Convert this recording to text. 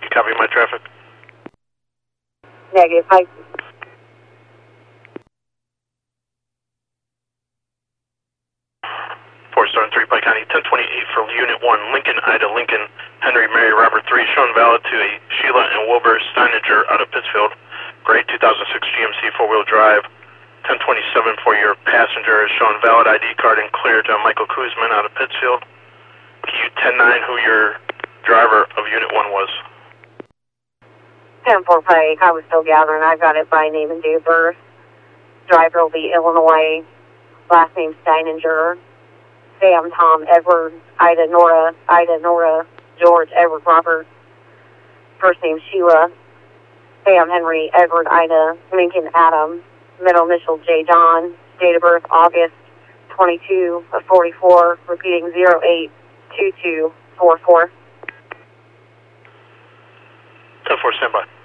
you copy my traffic? Negative. Hi. Four-star and 3 Pike County, 1028 for Unit 1, Lincoln, Ida, Lincoln, Henry, Mary, Robert 3, shown valid to a Sheila and Wilbur Steininger out of Pittsfield. Gray 2006 GMC four-wheel drive. 1027 for your passenger is shown valid ID card and cleared to Michael Kuzman out of Pittsfield. Q109 who your driver of Unit 1 was. 10-4 Pike, I was still gathering. I've got it by name and date of birth. Driver will be Illinois. Last name Steininger. Sam, Tom, Edward, Ida, Nora, George, Edward, Robert. First name Sheila. Sam, Henry, Edward, Ida, Lincoln, Adam. Middle initial J. John. Date of birth August 22 of 44. Repeating 082244. 10-4, stand by.